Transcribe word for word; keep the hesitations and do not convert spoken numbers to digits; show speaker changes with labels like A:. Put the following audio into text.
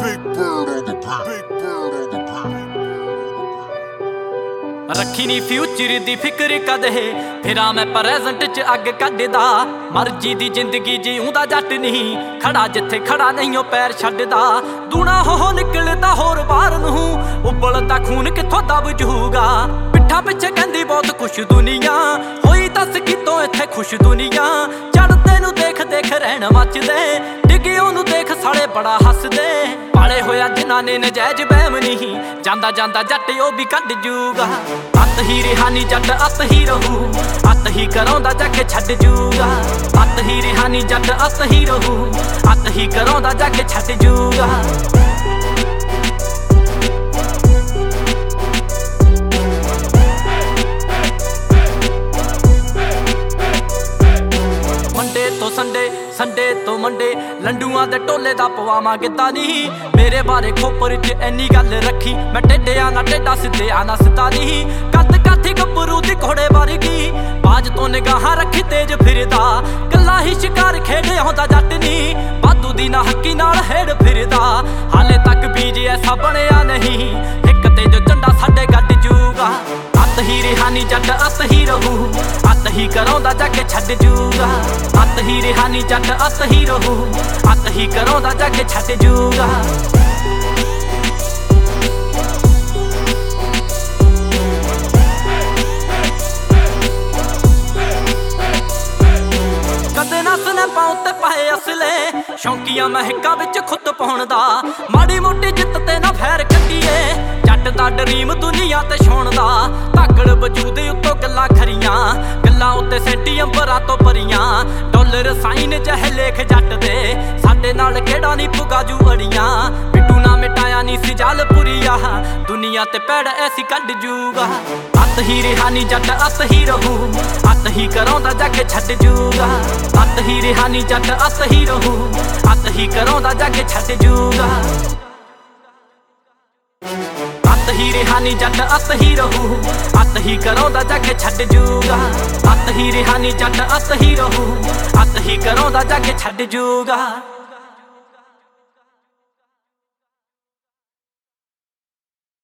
A: Big bird on the beat. Big bird on the beat.
B: रखी नी future दी फिक्र कदे फिरा मैं प्रेजेंट च अग कढदा मर्जी दी जिंदगी जीऊंदा जट नहीं खड़ा जिथे खड़ा नहीं ओ पैर छड्डदा दूना हो निकलदा होर बाहर नूं उबलदा खून किथों दब जूगा पिठा पिछे कहंदी बहुत कुछ दुनिया होई दस कितों इत्थे खुश दुनिया चढ़दे नूं देख देख रहण मचदे डिगे ओनू देख साले बड़ा हसदे पाले होया जिन्हां ने नजायज बहम नहीं जांदा जांदा जट ओ भी कढ जूगा अत ही रिहानी जट अत ही रहू अत ही कराउंदा जाके छड्ड जूगा अत ही रिहानी जट अत ही रहू अत ही कराउंदा जाके छड्ड जूगा तो संडे संडे तो मंडे लंडूआं दे टोले दा पवावां गिद्दा नहीं मेरे बारे खोपर च इन्नी गल रखी मैं टेढ़िया ना टेढ़ा सिद्धे ना सिद्धा नहीं कद काठी गब्बरू दी घोड़े वर्गी बाज तो निगाहां रखी तेज फिरदा गल्लां ही शिकार खेड़े आउंदा जट नहीं बादू दी ना हक्की नाल हेड़ फिरदा हाले तक बीज ऐसा बनिया नहीं हिक ते जो झंडा साडे गड्ड जूगा अत ही रिहानी जट अत ही रहू अत ही कराउंदा जाके छड्ड जूगा अत ही रिहानी जट अत ही रहू अत ही कराउंदा जाके छड्ड जूगा कदे ना स्नैपां उत्ते पाए असले शौंकिया महका विच खुद पाउण दा माड़ी मोटी जित ते ना फैर कट्टीए जट दा ड्रीम दुनिया ते छाउण दा धाकड़ वजूद उत्तों गल्लां खरियां गल्लां उत्ते सेंटी अंबरां तो परियां डॉलर साइन जह लेख जट दे साडे नाल केड़ा नी पुगाजू अड़ियां बिट्टू ना मिटाया नी सी जाल पुरिया दुनिया ते पैड़ ऐसी कढ जूगा अत ही रिहानी जट अत ही रहू अत ही कराउंदा जाके छड्ड जूगा अत ही रिहानी जट अत ही रहू अत ही कराउंदा जाके छड्ड जूगा अत ही रिहानी जट अत ही रहू अत ही कराउंदा जाके छड्ड जूगा अत ही रिहानी जट अत ही रहू अत ही कराउंदा जाके छड्ड जूगा।